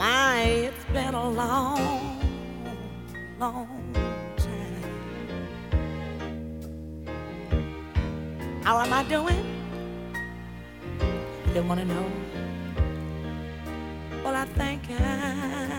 It's been a long, long time. How am I doing? You want to know? Well, I think I'm